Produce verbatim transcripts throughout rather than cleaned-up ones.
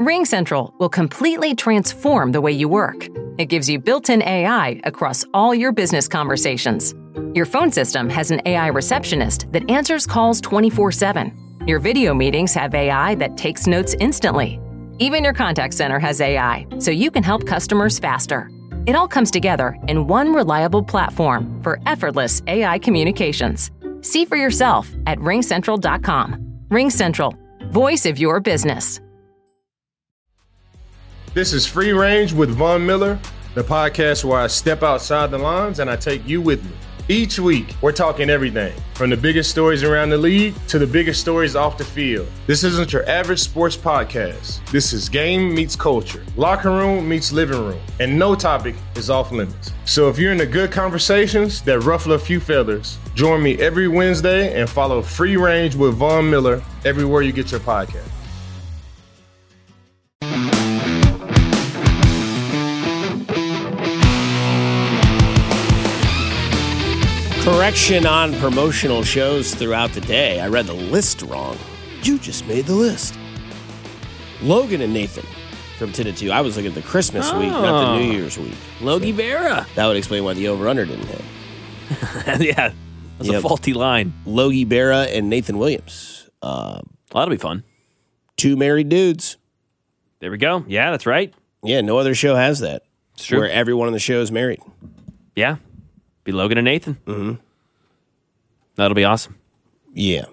RingCentral will completely transform the way you work. It gives you built-in A I across all your business conversations. Your phone system has an A I receptionist that answers calls twenty-four seven. Your video meetings have A I that takes notes instantly. Even your contact center has A I, so you can help customers faster. It all comes together in one reliable platform for effortless A I communications. See for yourself at ring central dot com. RingCentral, voice of your business. This is Free Range with Von Miller, the podcast where I step outside the lines and I take you with me. Each week, we're talking everything from the biggest stories around the league to the biggest stories off the field. This isn't your average sports podcast. This is game meets culture, locker room meets living room, and no topic is off limits. So if you're into good conversations that ruffle a few feathers, join me every Wednesday and follow Free Range with Von Miller everywhere you get your podcast. Correction on promotional shows throughout the day. I read the list wrong. You just made the list. Logan and Nathan from ten to two. I was looking at the Christmas oh. week, not the New Year's week. Logie Berra. That would explain why the over-under didn't hit. Yeah, that's yep. a faulty line. Logie Berra and Nathan Williams. Uh, well, that'll be fun. Two married dudes. There we go. Yeah, that's right. Yeah, no other show has that. It's true. Where everyone on the show is married. Yeah. Be Logan and Nathan. Mm-hmm. That'll be awesome. Yeah.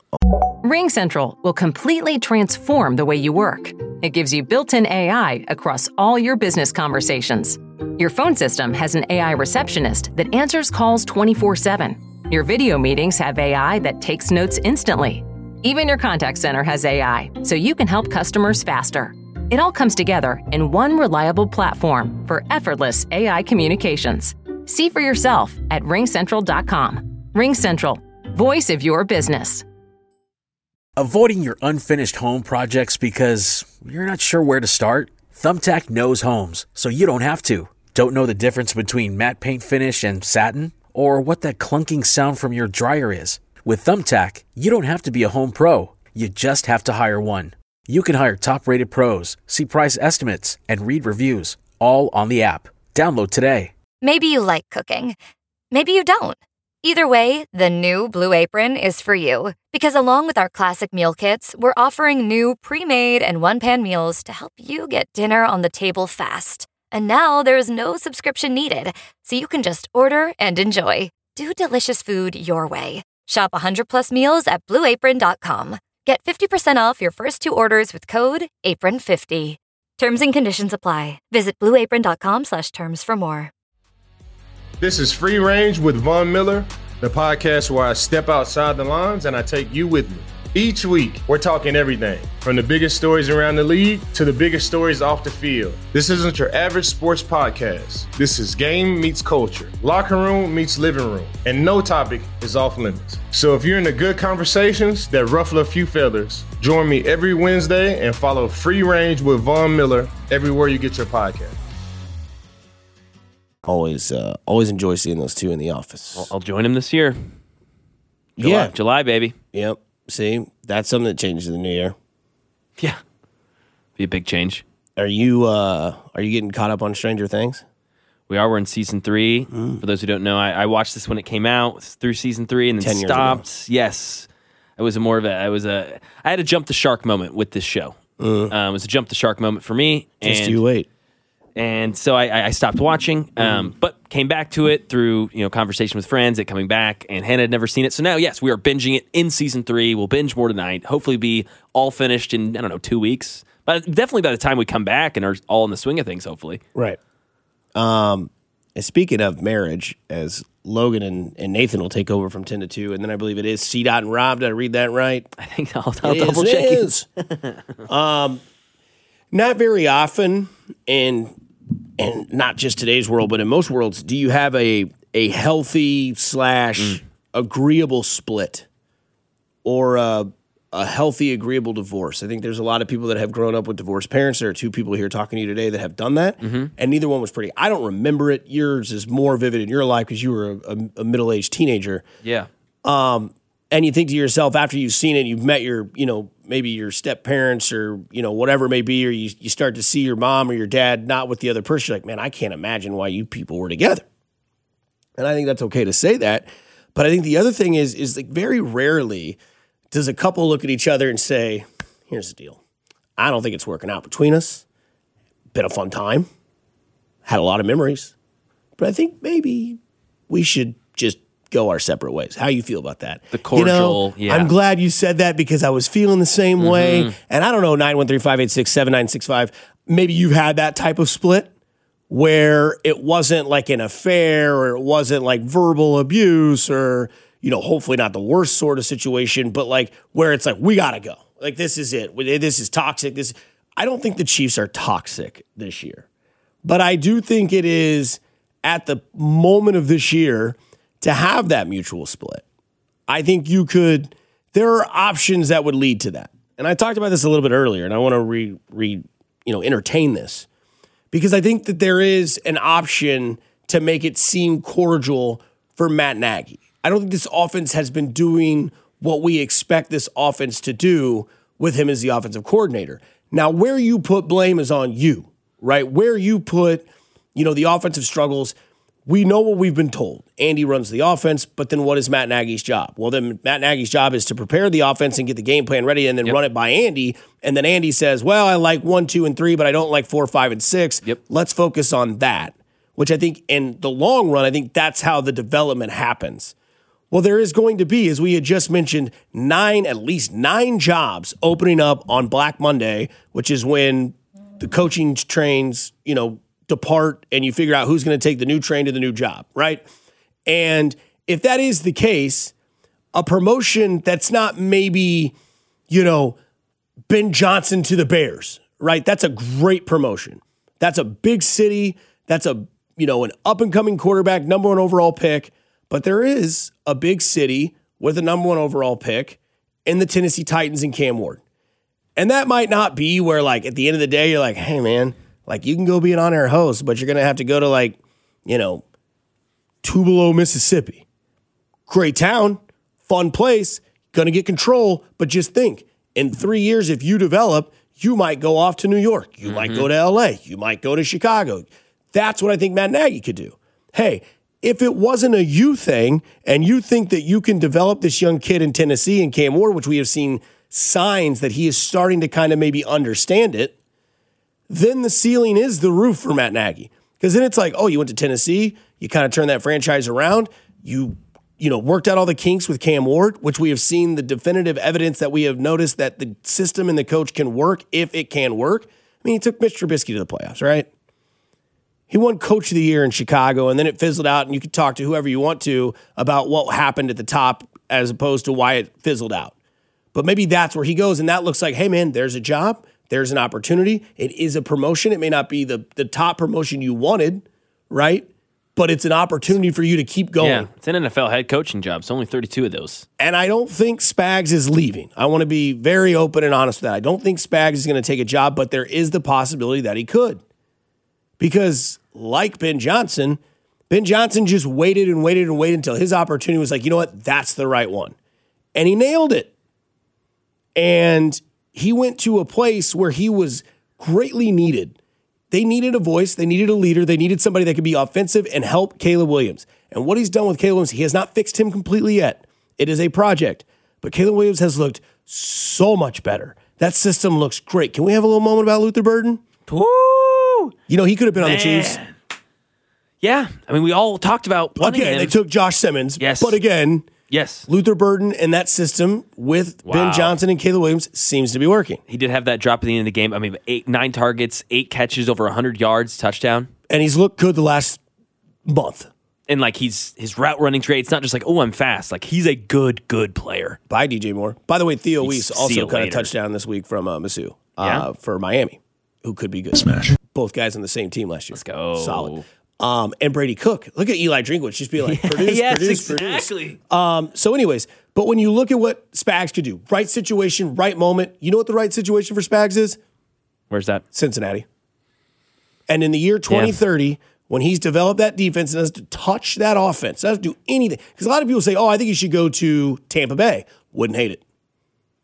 RingCentral will completely transform the way you work. It gives you built-in A I across all your business conversations. Your phone system has an A I receptionist that answers calls twenty-four seven. Your video meetings have A I that takes notes instantly. Even your contact center has A I, so you can help customers faster. It all comes together in one reliable platform for effortless A I communications. See for yourself at ring central dot com. RingCentral, voice of your business. Avoiding your unfinished home projects because you're not sure where to start? Thumbtack knows homes, so you don't have to. Don't know the difference between matte paint finish and satin? Or what that clunking sound from your dryer is? With Thumbtack, you don't have to be a home pro. You just have to hire one. You can hire top-rated pros, see price estimates, and read reviews, all on the app. Download today. Maybe you like cooking. Maybe you don't. Either way, the new Blue Apron is for you. Because along with our classic meal kits, we're offering new pre-made and one-pan meals to help you get dinner on the table fast. And now there's no subscription needed, so you can just order and enjoy. Do delicious food your way. Shop one hundred plus meals at blue apron dot com. Get fifty percent off your first two orders with code apron fifty. Terms and conditions apply. Visit blue apron dot com slash terms for more. This is Free Range with Von Miller, the podcast where I step outside the lines and I take you with me. Each week, we're talking everything from the biggest stories around the league to the biggest stories off the field. This isn't your average sports podcast. This is game meets culture, locker room meets living room, and no topic is off limits. So if you're into good conversations that ruffle a few feathers, join me every Wednesday and follow Free Range with Von Miller everywhere you get your podcast. Always, uh, always enjoy seeing those two in the office. I'll, I'll join him this year. July, yeah, July, baby. Yep. See, that's something that changes in the new year. Yeah, be a big change. Are you, uh, are you getting caught up on Stranger Things? We are. We're in season three. Mm. For those who don't know, I, I watched this when it came out through season three and then Ten years stopped. ago. Yes, it was a more of a. I was a. I had a jump the shark moment with this show. Mm. Um, it was a jump the shark moment for me. Just and, you wait. And so I, I stopped watching, um, mm. but came back to it through you know conversation with friends. It coming back, and Hannah had never seen it. So now, yes, we are binging it in season three. We'll binge more tonight. Hopefully, be all finished in I don't know two weeks. But definitely by the time we come back and are all in the swing of things, hopefully. Right. Um. And speaking of marriage, as Logan and, and Nathan will take over from ten to two, and then I believe it is C. Dot and Rob. Did I read that right? I think I'll, I'll it double is, check it. Is. um, not very often, and and not just today's world, but in most worlds, do you have a a healthy slash mm. agreeable split or a, a healthy agreeable divorce? I think there's a lot of people that have grown up with divorced parents. There are two people here talking to you today that have done that, mm-hmm. and neither one was pretty. I don't remember it. Yours is more vivid in your life because you were a, a, a middle-aged teenager. Yeah. Um, and you think to yourself after you've seen it, you've met your, you know, maybe your step parents or, you know, whatever it may be, or you, you start to see your mom or your dad not with the other person, you're like, man, I can't imagine why you people were together. And I think that's okay to say that. But I think the other thing is, is like very rarely does a couple look at each other and say, here's the deal. I don't think it's working out between us. Been a fun time. Had a lot of memories. But I think maybe we should just go our separate ways. How you feel about that? The cordial, you know, yeah. I'm glad you said that because I was feeling the same Mm-hmm. way. And I don't know, nine one three, five eight six, seven nine six five. Maybe you've had that type of split where it wasn't like an affair or it wasn't like verbal abuse or, you know, hopefully not the worst sort of situation, but like where it's like, we got to go. Like, this is it. This is toxic. This, I don't think the Chiefs are toxic this year, but I do think it is at the moment of this year to have that mutual split. I think you could, there are options that would lead to that. And I talked about this a little bit earlier, and I want to re, re, you know, entertain this because I think that there is an option to make it seem cordial for Matt Nagy. I don't think this offense has been doing what we expect this offense to do with him as the offensive coordinator. Now, where you put blame is on you, right? Where you put, you know, the offensive struggles, we know what we've been told. Andy runs the offense, but then what is Matt Nagy's job? Well, then Matt Nagy's job is to prepare the offense and get the game plan ready and then yep. run it by Andy. And then Andy says, well, I like one, two, and three, but I don't like four, five, and six. Yep. Let's focus on that, which I think in the long run, I think that's how the development happens. Well, there is going to be, as we had just mentioned, nine, at least nine jobs opening up on Black Monday, which is when the coaching trains, you know, depart and you figure out who's going to take the new train to the new job, right? And if that is the case, a promotion that's not maybe, you know, Ben Johnson to the Bears, right? That's a great promotion. That's a big city. That's a, you know, an up-and-coming quarterback, number one overall pick. But there is a big city with a number one overall pick in the Tennessee Titans and Cam Ward. And that might not be where, like, at the end of the day, you're like, hey, man, like, you can go be an on-air host, but you're going to have to go to, like, you know, Tupelo, Mississippi. Great town, fun place, going to get control, but just think, in three years, if you develop, you might go off to New York. You mm-hmm. might go to L A. You might go to Chicago. That's what I think Matt Nagy could do. Hey, if it wasn't a you thing and you think that you can develop this young kid in Tennessee and Cam Ward, which we have seen signs that he is starting to kind of maybe understand it, then the ceiling is the roof for Matt Nagy. Because then it's like, oh, you went to Tennessee, you kind of turned that franchise around, you you know, worked out all the kinks with Cam Ward, which we have seen the definitive evidence that we have noticed that the system and the coach can work if it can work. I mean, he took Mitch Trubisky to the playoffs, right? He won Coach of the Year in Chicago, and then it fizzled out, and you could talk to whoever you want to about what happened at the top as opposed to why it fizzled out. But maybe that's where he goes, and that looks like, hey, man, there's a job. There's an opportunity. It is a promotion. It may not be the, the top promotion you wanted, right? But it's an opportunity for you to keep going. Yeah, it's an N F L head coaching job. It's only thirty-two of those. And I don't think Spags is leaving. I want to be very open and honest with that. I don't think Spags is going to take a job, but there is the possibility that he could. Because like Ben Johnson, Ben Johnson just waited and waited and waited until his opportunity was like, you know what, that's the right one. And he nailed it. And he went to a place where he was greatly needed. They needed a voice. They needed a leader. They needed somebody that could be offensive and help Caleb Williams. And what he's done with Caleb Williams, he has not fixed him completely yet. It is a project. But Caleb Williams has looked so much better. That system looks great. Can we have a little moment about Luther Burden? Woo! You know, he could have been Man. on the Chiefs. Yeah. I mean, we all talked about wanting Again, him. they took Josh Simmons. Yes. But again, yes, Luther Burden and that system with Wow. Ben Johnson and Caleb Williams seems to be working. He did have that drop at the end of the game. I mean, eight, nine targets, eight catches, over one hundred yards, touchdown. And he's looked good the last month. And, like, he's his route running trade, it's not just like, oh, I'm fast. Like, he's a good, good player. Bye, D J Moore. By the way, Theo You Weiss see also you kind of later. touchdown this week from uh, Mizzou uh, Yeah? for Miami, who could be good. Smash. Both guys on the same team last year. Let's go. Solid. Um, and Brady Cook. Look at Eli Drinkwitz just be like, produce, yes, produce, exactly. produce. Um, so anyways, but when you look at what Spags could do, right situation, right moment, you know what the right situation for Spags is? Where's that? Cincinnati. And in the year twenty thirty, when he's developed that defense and has to touch that offense, doesn't do anything. Because a lot of people say, oh, I think you should go to Tampa Bay. Wouldn't hate it.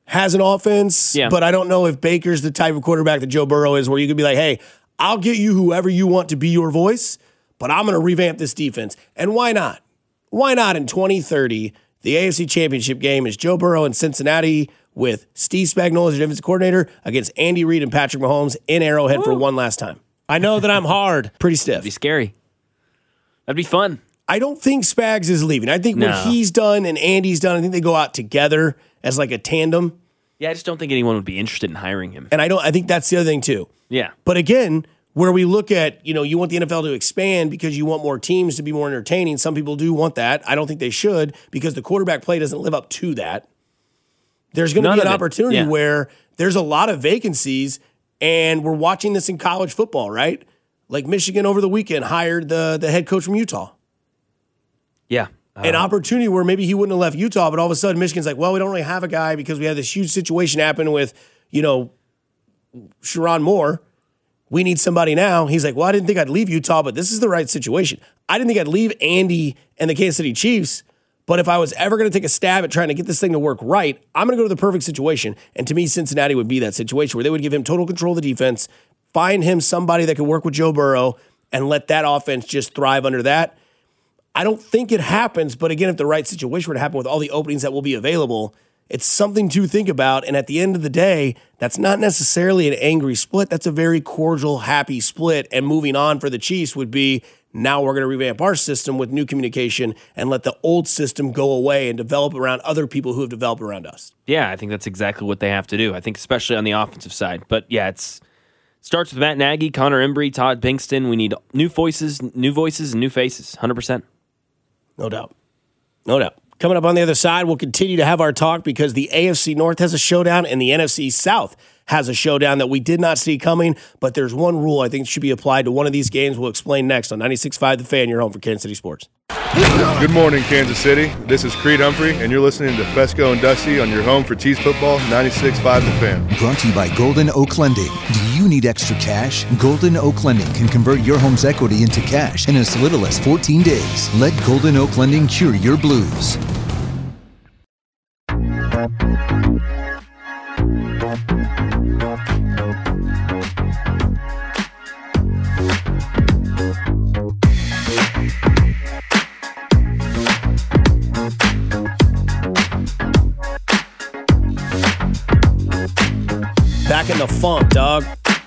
has an offense, Yeah. but I don't know if Baker's the type of quarterback that Joe Burrow is where you could be like, hey, I'll get you whoever you want to be your voice, but I'm going to revamp this defense. And why not? Why not in twenty thirty, the A F C Championship game is Joe Burrow in Cincinnati with Steve Spagnuolo as your defensive coordinator against Andy Reid and Patrick Mahomes in Arrowhead Ooh. for one last time. I know that I'm hard, pretty stiff. That'd be scary. That'd be fun. I don't think Spags is leaving. I think no. what he's done and Andy's done, I think they go out together as like a tandem. Yeah, I just don't think anyone would be interested in hiring him. And I don't. I think that's the other thing too. Yeah. But again, where we look at, you know, you want the N F L to expand because you want more teams to be more entertaining. Some people do want that. I don't think they should because the quarterback play doesn't live up to that. There's going to be an opportunity yeah. where there's a lot of vacancies, and we're watching this in college football, right? Like Michigan over the weekend hired the the head coach from Utah. Yeah. An opportunity where maybe he wouldn't have left Utah, but all of a sudden Michigan's like, well, we don't really have a guy because we had this huge situation happen with, you know, Sherrone Moore. We need somebody now. He's like, well, I didn't think I'd leave Utah, but this is the right situation. I didn't think I'd leave Andy and the Kansas City Chiefs, but if I was ever going to take a stab at trying to get this thing to work right, I'm going to go to the perfect situation. And to me, Cincinnati would be that situation where they would give him total control of the defense, find him somebody that could work with Joe Burrow, and let that offense just thrive under that. I don't think it happens, but again, if the right situation were to happen with all the openings that will be available, it's something to think about. And at the end of the day, that's not necessarily an angry split. That's a very cordial, happy split. And moving on for the Chiefs would be, now we're going to revamp our system with new communication and let the old system go away and develop around other people who have developed around us. Yeah, I think that's exactly what they have to do. I think especially on the offensive side. But yeah, it's starts with Matt Nagy, Connor Embry, Todd Pinkston. We need new voices, new voices, and new faces, one hundred percent. No doubt. No doubt. Coming up on the other side, we'll continue to have our talk because the A F C North has a showdown and the N F C South has a showdown that we did not see coming, but there's one rule I think should be applied to one of these games. We'll explain next on ninety-six point five The Fan, your home for Kansas City Sports. Good morning, Kansas City. This is Creed Humphrey, and you're listening to Fesco and Dusty on your home for Chiefs football, ninety-six point five The Fan. Brought to you by Golden Oak Lending. Do you need extra cash? Golden Oak Lending can convert your home's equity into cash in as little as fourteen days. Let Golden Oak Lending cure your blues. Back in the funk, dog.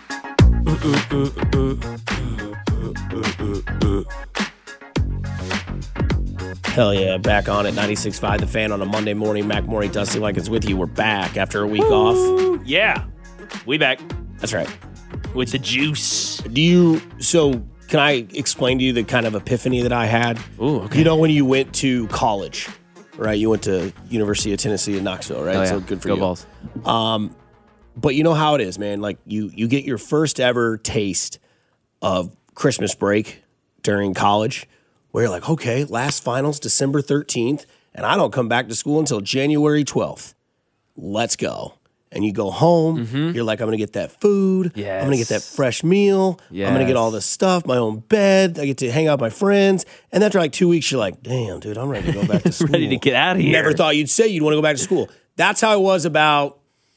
Hell yeah, back on at ninety-six point five The Fan on a Monday morning. Mac Morey, Dusty Likens with you. We're back after a week Ooh, off. Yeah, we back. That's right. With the juice. Do you, so can I explain to you the kind of epiphany that I had? Ooh, okay. You know when you went to college, right? You went to University of Tennessee in Knoxville, right? Oh, yeah. So good for Go you. Balls. Um, but you know how it is, man. Like you, you get your first ever taste of Christmas break during college, where you're like, okay, last finals December thirteenth, and I don't come back to school until January twelfth. Let's go. And you go home. Mm-hmm. You're like, I'm going to get that food. Yes. I'm going to get that fresh meal. Yes. I'm going to get all this stuff, my own bed. I get to hang out with my friends. And after like two weeks, you're like, damn, dude, I'm ready to go back to school. Ready to get out of here. Never thought you'd say you'd want to go back to school. That's how I was about,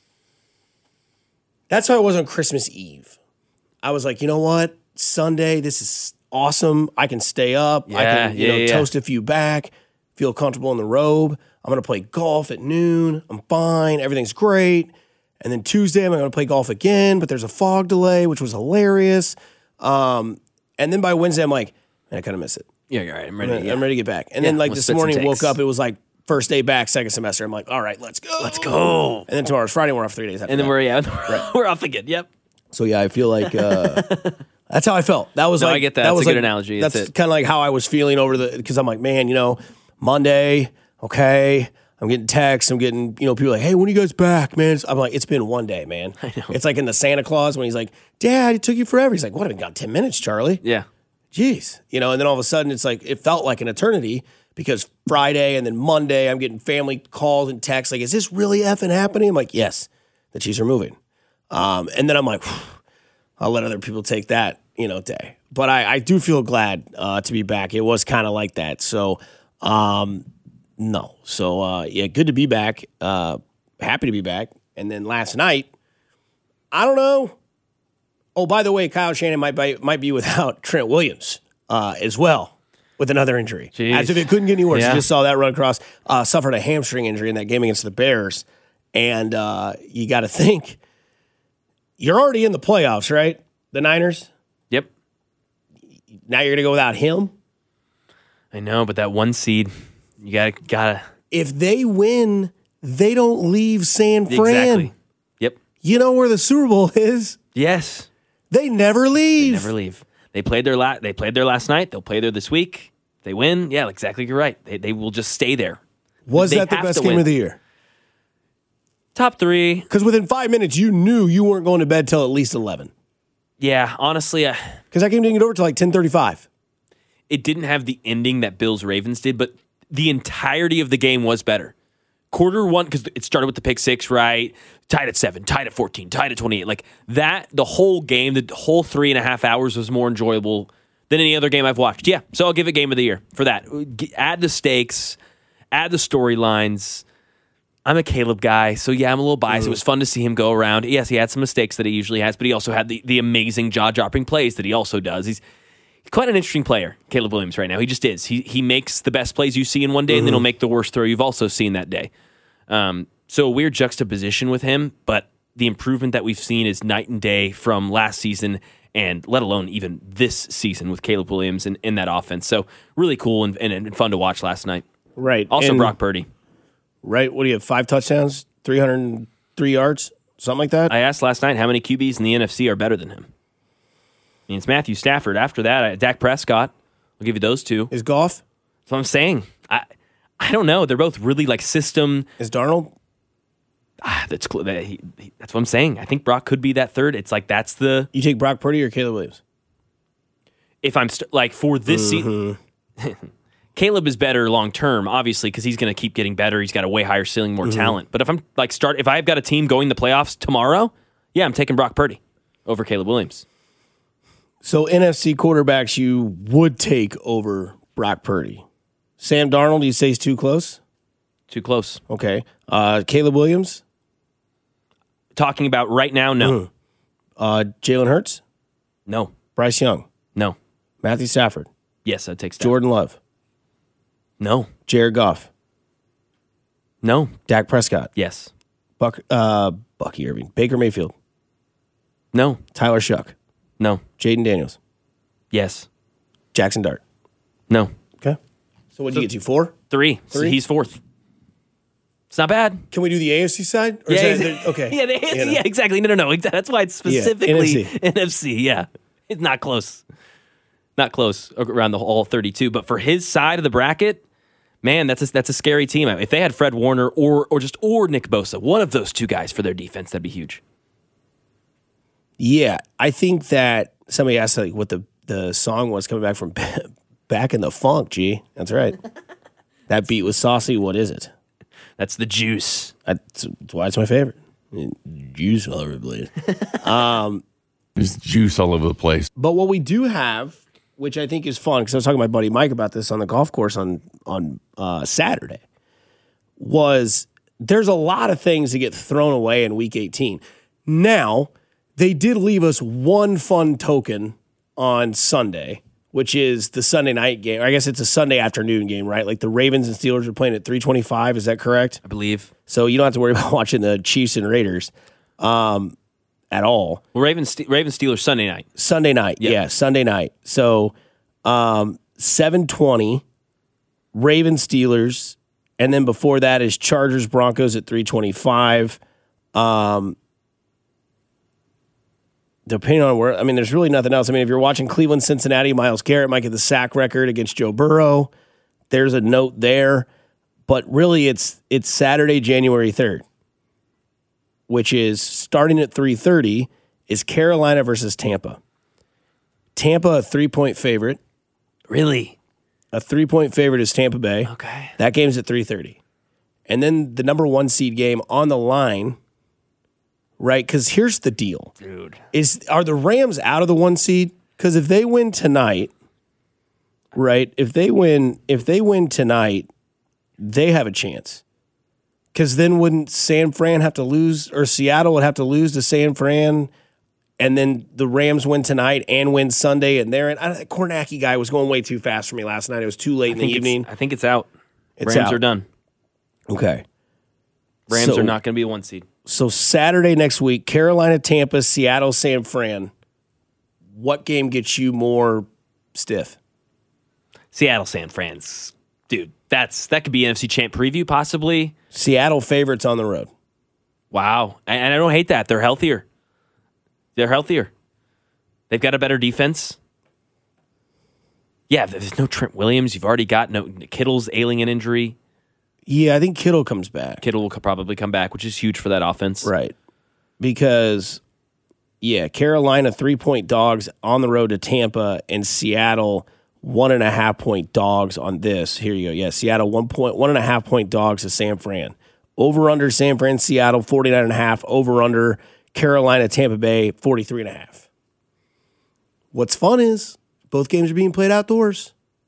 that's how I was on Christmas Eve. I was like, you know what? Sunday, this is awesome. I can stay up. Yeah, I can, you yeah, know, yeah. toast a few back, feel comfortable in the robe. I'm going to play golf at noon. I'm fine. Everything's great. And then Tuesday, I'm going to play golf again, but there's a fog delay, which was hilarious. Um, and then by Wednesday, I'm like, man, I kind of miss it. Yeah, you're right. I'm ready. I'm, gonna, yeah. I'm ready to get back. And Yeah, then like we'll this spit some morning, takes. woke up, it was like first day back, second semester. I'm like, all right, let's go. Let's go. And then tomorrow's Friday, we're off three days after And then that. we're yeah, we're off again. Yep. So yeah, I feel like uh, that's how I felt. That was No, like I get that. that That's was a good like, analogy. That's, That's it. kind of like how I was feeling over the because I'm like, man, you know, Monday, okay, I'm getting texts, I'm getting you know people like, hey, when are you guys back, man? I'm like, it's been one day, man. I know. It's like in the Santa Claus when he's like, Dad, it took you forever. He's like, what? I've got ten minutes, Charlie. Yeah. Jeez, you know, and then all of a sudden it's like it felt like an eternity because Friday and then Monday I'm getting family calls and texts like, is this really effing happening? I'm like, yes, the Chiefs are moving. Um, and then I'm like, whew, I'll let other people take that, you know, day. But I, I do feel glad uh, to be back. It was kind of like that. So, um, no. So, uh, yeah, good to be back. Uh, happy to be back. And then last night, I don't know. Oh, by the way, Kyle Shanahan might be, might be without Trent Williams uh, as well with another injury. Jeez. As if it couldn't get any worse. Yeah. You just saw that run across. Uh, suffered a hamstring injury in that game against the Bears. And uh, you got to think, you're already in the playoffs, right? The Niners? Yep. Now you're going to go without him? I know, but that one seed, you gotta gotta If they win, they don't leave San Fran. exactly. Yep. You know where the Super Bowl is? Yes. They never leave. Never leave. They played their la- They played there last night. They'll play there this week. If they win, yeah, exactly. You're right. They they will just stay there. Was They that the have best to game win. of the year? Top three. Because within five minutes, you knew you weren't going to bed till at least eleven. Yeah, honestly, uh, Because that game didn't get over till like ten thirty-five. it didn't have the ending that Bills Ravens did, but the entirety of the game was better. Quarter one, because it started with the pick six, right? Tied at seven, tied at fourteen, tied at twenty-eight. Like that, the whole game, the whole three and a half hours was more enjoyable than any other game I've watched. Yeah, so I'll give it game of the year for that. G- Add the stakes, add the storylines. I'm a Caleb guy, so yeah, I'm a little biased. Mm. It was fun to see him go around. Yes, he had some mistakes that he usually has, but he also had the, the amazing jaw-dropping plays that he also does. He's quite an interesting player, Caleb Williams, right now. He just is. He he makes the best plays you see in one day, mm-hmm. and then he'll make the worst throw you've also seen that day. Um, so a weird juxtaposition with him, but the improvement that we've seen is night and day from last season, and let alone even this season with Caleb Williams in, in that offense. So really cool and, and, and fun to watch last night. Right. Also, and, Brock Purdy. Right. What do you have? Five touchdowns, three hundred three yards, something like that? I asked last night how many Q Bs in the N F C are better than him. I mean, it's Matthew Stafford. After that, I, Dak Prescott. I'll give you those two. Is Goff? That's what I'm saying. I I don't know. They're both really like system. Is Darnold? Ah, that's cl- that, he, he, that's what I'm saying. I think Brock could be that third. It's like that's the. You take Brock Purdy or Caleb Williams? If I'm st- like for this mm-hmm. season, Caleb is better long term, obviously, because he's going to keep getting better. He's got a way higher ceiling, more mm-hmm. talent. But if I'm like start, if I've got a team going to the playoffs tomorrow, yeah, I'm taking Brock Purdy over Caleb Williams. So N F C quarterbacks you would take over Brock Purdy. Sam Darnold, you say he's too close? Too close. Okay. Uh, Caleb Williams? Talking about right now, no. Mm. Uh, Jalen Hurts? No. Bryce Young? No. Matthew Stafford? Yes, I'd take Stafford. Jordan Love? No. Jared Goff? No. Dak Prescott? Yes. Buck, uh, Bucky Irving? Baker Mayfield? No. Tyler Shuck? No. Jaden Daniels? Yes. Jackson Dart? No. Okay. So what did so, you get to? Four? Three. Three? So he's fourth. It's not bad. Can we do the A F C side? Or yeah, is that, okay. yeah, the A F C, you know. yeah, exactly. No, no, no. That's why it's specifically yeah, N F C. N F C. Yeah. It's not close. Not close around the all thirty-two. But for his side of the bracket, man, that's a, that's a scary team. If they had Fred Warner or or just or Nick Bosa, one of those two guys for their defense, that'd be huge. Yeah, I think that somebody asked like what the, the song was coming back from back in the funk, G. That's right. That beat was saucy. What is it? That's the juice. That's, that's why it's my favorite. Juice all over the place. Um, There's juice all over the place. But what we do have, which I think is fun, because I was talking to my buddy Mike about this on the golf course on, on uh, Saturday, was there's a lot of things that get thrown away in Week eighteen. Now, they did leave us one fun token on Sunday, which is the Sunday night game. Or I guess it's a Sunday afternoon game, right? Like the Ravens and Steelers are playing at three twenty-five. Is that correct? I believe. So you don't have to worry about watching the Chiefs and Raiders um, at all. Well, Ravens, Ravens Steelers Sunday night. Sunday night, yep. yeah, Sunday night. So um, seven twenty, Ravens Steelers, and then before that is Chargers Broncos at three twenty-five. Um, Depending on where, I mean, there's really nothing else. I mean, if you're watching Cleveland, Cincinnati, Myles Garrett might get the sack record against Joe Burrow. There's a note there. But really, it's it's Saturday, January third, which is starting at three thirty, is Carolina versus Tampa. Tampa, a three-point favorite. Really? A three-point favorite is Tampa Bay. Okay. That game's at three thirty. And then the number one seed game on the line, right? Because here's the deal. Dude. Is, are the Rams out of the one seed? Because if they win tonight, right, if they win, if they win tonight, they have a chance. Because then wouldn't San Fran have to lose, or Seattle would have to lose to San Fran, and then the Rams win tonight and win Sunday, and they're in. I, Kornacki guy was going way too fast for me last night. It was too late in the evening. I think it's out. It's Rams out. are done. Okay. Rams So- are not going to be a one seed. So Saturday next week, Carolina, Tampa, Seattle, San Fran. What game gets you more stiff? Seattle, San Fran's, dude. That's that could be N F C Champ preview possibly. Seattle favorites on the road. Wow, and, and I don't hate that. They're healthier. They're healthier. They've got a better defense. Yeah, there's no Trent Williams. You've already got no Kittle's ailing an injury. Yeah, I think Kittle comes back. Kittle will probably come back, which is huge for that offense. Right. Because, yeah, Carolina three-point dogs on the road to Tampa, and Seattle one and a half point dogs on this. Here you go. Yeah, Seattle one point one and a half point dogs to San Fran. Over under San Fran, Seattle forty-nine and a half. Over under Carolina, Tampa Bay forty-three and a half. What's fun is both games are being played outdoors.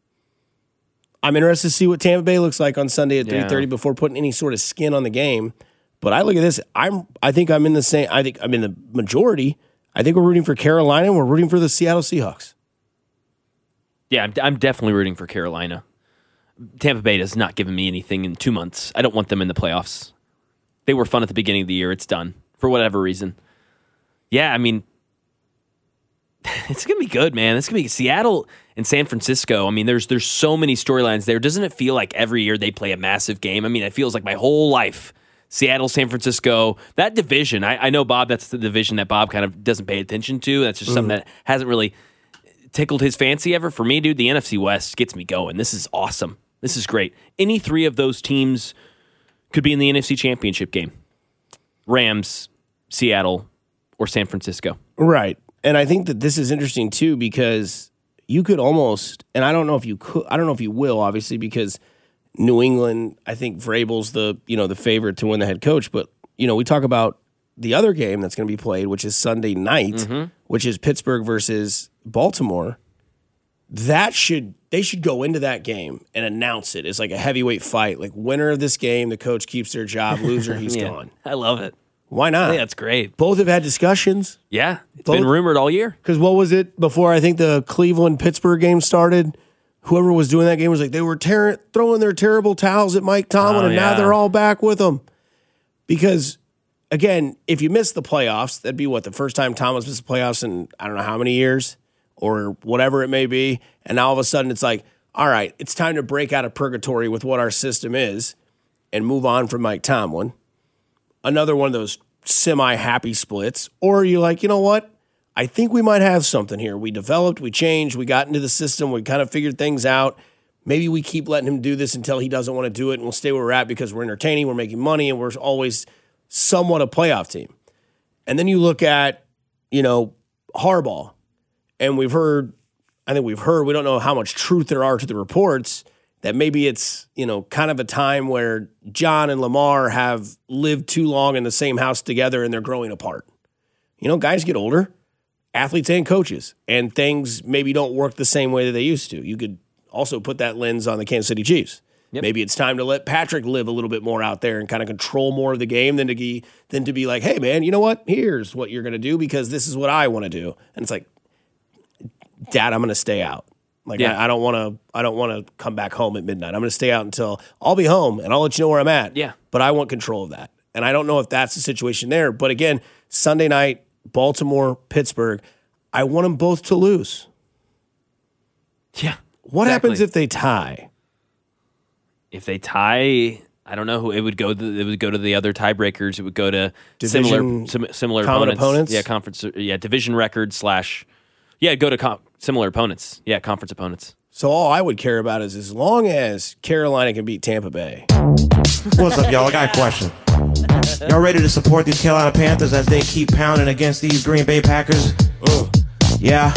I'm interested to see what Tampa Bay looks like on Sunday at Yeah. three thirty before putting any sort of skin on the game. But I look at this. I'm. I think I'm in the same. I think I'm in the majority. I think we're rooting for Carolina, and we're rooting for the Seattle Seahawks. Yeah, I'm, I'm definitely rooting for Carolina. Tampa Bay has not given me anything in two months. I don't want them in the playoffs. They were fun at the beginning of the year. It's done for whatever reason. Yeah, I mean, it's gonna be good, man. It's gonna be Seattle and San Francisco. I mean, there's there's so many storylines there. Doesn't it feel like every year they play a massive game? I mean, it feels like my whole life. Seattle, San Francisco, that division. I, I know, Bob, that's the division that Bob kind of doesn't pay attention to. That's just mm. something that hasn't really tickled his fancy ever. For me, dude, the N F C West gets me going. This is awesome. This is great. Any three of those teams could be in the N F C Championship game. Rams, Seattle, or San Francisco. Right. And I think that this is interesting, too, because you could almost, and I don't know if you could, I don't know if you will, obviously, because New England, I think Vrabel's the, you know, the favorite to win the head coach. But, you know, we talk about the other game that's going to be played, which is Sunday night, mm-hmm. which is Pittsburgh versus Baltimore. That should, they should go into that game and announce it as like a heavyweight fight. Like, winner of this game, the coach keeps their job, loser, he's yeah, gone. I love it. Why not? I think that's great. Both have had discussions. Yeah, it's Both, been rumored all year. Because what was it before I think the Cleveland-Pittsburgh game started? Whoever was doing that game was like, they were ter- throwing their terrible towels at Mike Tomlin, oh, and yeah. now they're all back with him. Because, again, if you miss the playoffs, that'd be what, the first time Tomlin's missed the playoffs in I don't know how many years or whatever it may be. And now all of a sudden it's like, all right, it's time to break out of purgatory with what our system is and move on from Mike Tomlin. Another one of those semi-happy splits. Or you're like, you know what? I think we might have something here. We developed, we changed, we got into the system, we kind of figured things out. Maybe we keep letting him do this until he doesn't want to do it, and we'll stay where we're at because we're entertaining, we're making money, and we're always somewhat a playoff team. And then you look at, you know, Harbaugh, and we've heard, I think we've heard, we don't know how much truth there are to the reports, that maybe it's, you know, kind of a time where John and Lamar have lived too long in the same house together and they're growing apart. You know, guys get older. Athletes and coaches, and things maybe don't work the same way that they used to. You could also put that lens on the Kansas City Chiefs. Yep. Maybe it's time to let Patrick live a little bit more out there and kind of control more of the game than to be, than to be like, hey, man, you know what? Here's what you're going to do because this is what I want to do. And it's like, Dad, I'm going to stay out. Like, yeah. I, I don't want to I don't want to come back home at midnight. I'm going to stay out until I'll be home, and I'll let you know where I'm at. Yeah. But I want control of that. And I don't know if that's the situation there. But again, Sunday night, Baltimore, Pittsburgh, I want them both to lose. Yeah. What exactly. happens if they tie? If they tie, I don't know who it would go. To, it would go to the other tiebreakers. It would go to Division, similar sim, similar opponents. opponents. Yeah, conference. Yeah, division record slash. Yeah, go to com- similar opponents. Yeah, conference opponents. So all I would care about is as long as Carolina can beat Tampa Bay. What's up, y'all? I got a question. Y'all ready to support these Carolina Panthers as they keep pounding against these Green Bay Packers? Ugh. Yeah.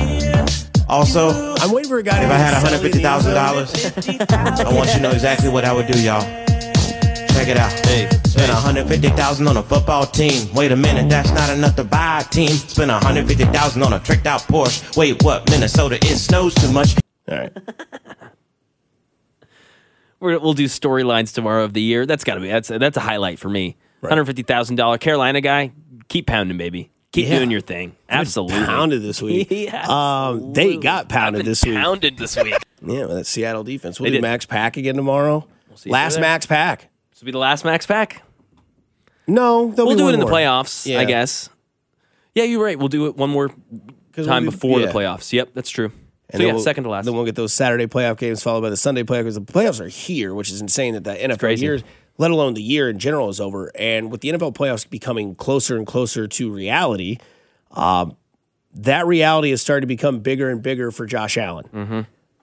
Also, I'm waiting for a guy. If I had one hundred fifty thousand dollars, I want you to know exactly what I would do, y'all. Check it out. Hey, spend one hundred fifty thousand dollars on a football team. Wait a minute, that's not enough to buy a team. Spend one hundred fifty thousand dollars on a tricked out Porsche. Wait, what? Minnesota, it snows too much. All right. We're, we'll do storylines tomorrow of the year. That's got to be that's that's a highlight for me. Right. one hundred fifty thousand dollars Carolina guy. Keep pounding, baby. Keep yeah. doing your thing. Absolutely. Pounded this week. yeah, um, they got pounded this week. Pounded this week. yeah, with that Seattle defense. We'll they do did. Max Pack again tomorrow. We'll see last Max Pack. This will be the last Max Pack. No, we'll do it in more. the playoffs. Yeah. I guess. Yeah, you're right. We'll do it one more time we'll be, before yeah. the playoffs. Yep, that's true. And so yeah, we'll, second to last. Then we'll get those Saturday playoff games followed by the Sunday playoff because the playoffs are here, which is insane that the N F L year, let alone the year in general, is over. And with the N F L playoffs becoming closer and closer to reality, um, that reality has started to become bigger and bigger for Josh Allen. Mm-hmm.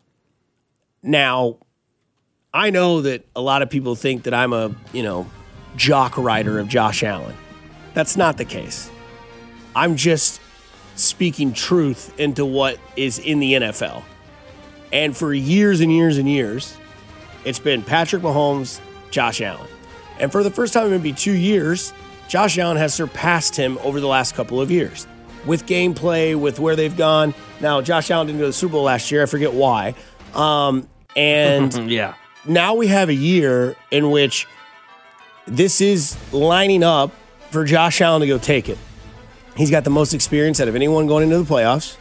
Now, I know that a lot of people think that I'm a, you know, jock rider of Josh Allen. That's not the case. I'm just speaking truth into what is in the N F L. And for years and years and years, it's been Patrick Mahomes, Josh Allen. And for the first time in maybe two years, Josh Allen has surpassed him over the last couple of years. With gameplay, with where they've gone. Now, Josh Allen didn't go to the Super Bowl last year. I forget why. Um, and yeah. now we have a year in which this is lining up for Josh Allen to go take it. He's got the most experience out of anyone going into the playoffs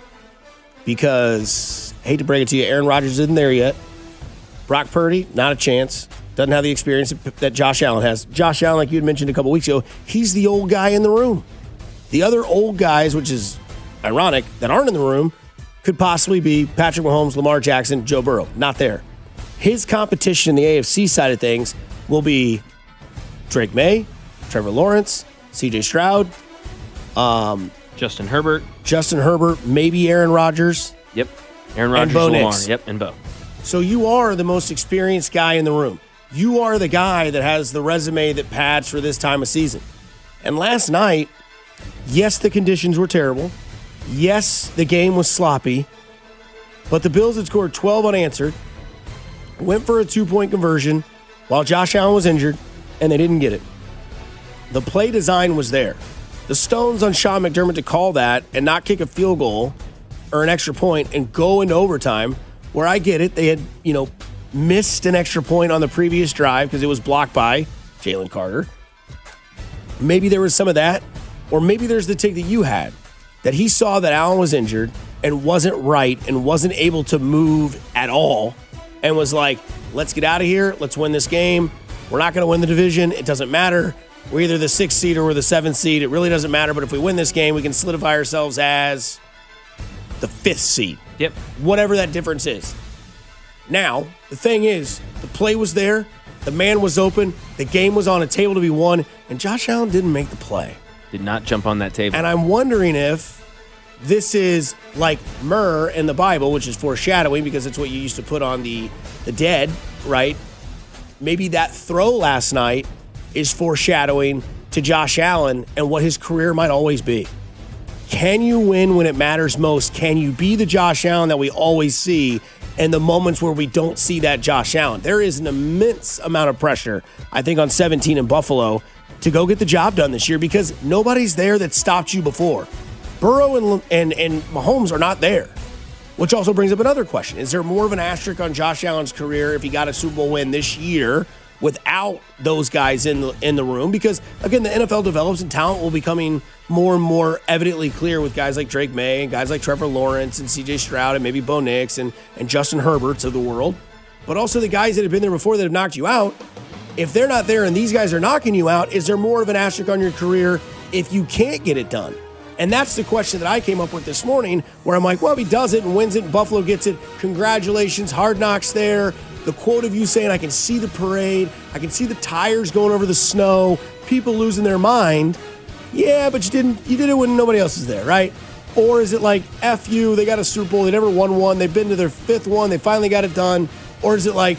because, I hate to break it to you, Aaron Rodgers isn't there yet. Brock Purdy, not a chance. Doesn't have the experience that Josh Allen has. Josh Allen, like you had mentioned a couple weeks ago, he's the old guy in the room. The other old guys, which is ironic, that aren't in the room, could possibly be Patrick Mahomes, Lamar Jackson, Joe Burrow. Not there. His competition in the A F C side of things will be Drake May, Trevor Lawrence, C J Stroud, um, Justin Herbert, Justin Herbert, maybe Aaron Rodgers. Yep, Aaron Rodgers, and Bo Lamar. Nix. Yep, and Bo. So you are the most experienced guy in the room. You are the guy that has the resume that pads for this time of season. And last night, yes, the conditions were terrible. Yes, the game was sloppy. But the Bills had scored twelve unanswered, went for a two-point conversion while Josh Allen was injured, and they didn't get it. The play design was there. The stones on Sean McDermott to call that and not kick a field goal or an extra point and go into overtime, where I get it. They had, you know, missed an extra point on the previous drive because it was blocked by Jalen Carter. Maybe there was some of that, or maybe there's the take that you had, that he saw that Allen was injured and wasn't right and wasn't able to move at all and was like, let's get out of here. Let's win this game. We're not going to win the division. It doesn't matter. We're either the sixth seed or we're the seventh seed. It really doesn't matter. But if we win this game, we can solidify ourselves as the fifth seed. Yep. Whatever that difference is. Now, the thing is, the play was there. The man was open. The game was on a table to be won. And Josh Allen didn't make the play. Did not jump on that table. And I'm wondering if this is like myrrh in the Bible, which is foreshadowing because it's what you used to put on the, the dead, right? Maybe that throw last night is foreshadowing to Josh Allen and what his career might always be. Can you win when it matters most? Can you be the Josh Allen that we always see in the moments where we don't see that Josh Allen? There is an immense amount of pressure, I think, on seventeen in Buffalo to go get the job done this year because nobody's there that stopped you before. Burrow and, and, and Mahomes are not there, which also brings up another question. Is there more of an asterisk on Josh Allen's career if he got a Super Bowl win this year without those guys in the, in the room? Because, again, the N F L develops and talent will be becoming more and more evidently clear with guys like Drake May and guys like Trevor Lawrence and C J Stroud and maybe Bo Nix and, and Justin Herberts of the world. But also the guys that have been there before that have knocked you out. If they're not there and these guys are knocking you out, is there more of an asterisk on your career if you can't get it done? And that's the question that I came up with this morning where I'm like, well, if he does it and wins it and Buffalo gets it, congratulations, Hard Knocks there. The quote of you saying, I can see the parade, I can see the tires going over the snow, people losing their mind. Yeah, but you didn't. You did it when nobody else is there, right? Or is it like, F you, they got a Super Bowl, they never won one, they've been to their fifth one, they finally got it done? Or is it like,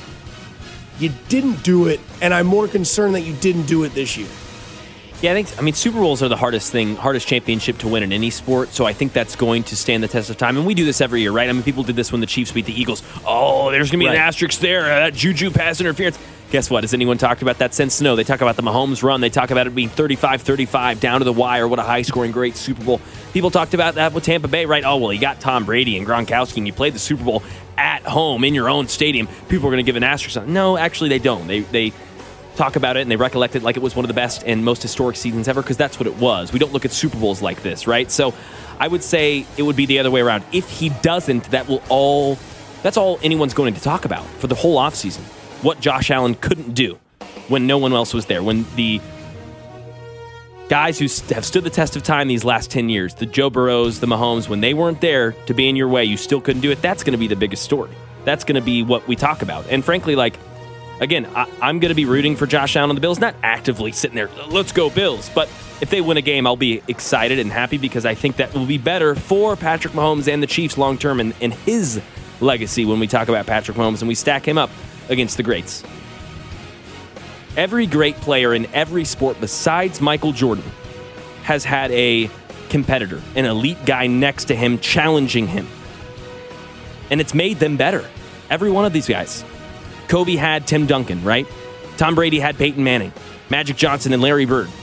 you didn't do it, and I'm more concerned that you didn't do it this year? Yeah, I think, I mean, Super Bowls are the hardest thing, hardest championship to win in any sport, so I think that's going to stand the test of time. And we do this every year, right? I mean, people did this when the Chiefs beat the Eagles. Oh, there's going to be right. an asterisk there, uh, that juju pass interference. Guess what? Has anyone talked about that since? No. They talk about the Mahomes run. They talk about it being thirty-five thirty-five down to the wire. What a high-scoring, great Super Bowl. People talked about that with Tampa Bay, right? Oh, well, you got Tom Brady and Gronkowski, and you played the Super Bowl at home in your own stadium. People are going to give an asterisk on it. No, actually, they don't. They they talk about it, and they recollect it like it was one of the best and most historic seasons ever, because that's what it was. We don't look at Super Bowls like this, right? So I would say it would be the other way around. If he doesn't, that will all that's all anyone's going to talk about for the whole offseason. What Josh Allen couldn't do when no one else was there, when the guys who have stood the test of time these last ten years, the Joe Burrows, the Mahomes, when they weren't there to be in your way, you still couldn't do it. That's going to be the biggest story. That's going to be what we talk about. And frankly, like, again, I, I'm going to be rooting for Josh Allen and the Bills, not actively sitting there, let's go Bills. But if they win a game, I'll be excited and happy, because I think that will be better for Patrick Mahomes and the Chiefs long term and, and his legacy when we talk about Patrick Mahomes and we stack him up against the greats. Every great player in every sport besides Michael Jordan has had a competitor, an elite guy next to him challenging him. And it's made them better. Every one of these guys. Kobe had Tim Duncan, right? Tom Brady had Peyton Manning, Magic Johnson and Larry Bird.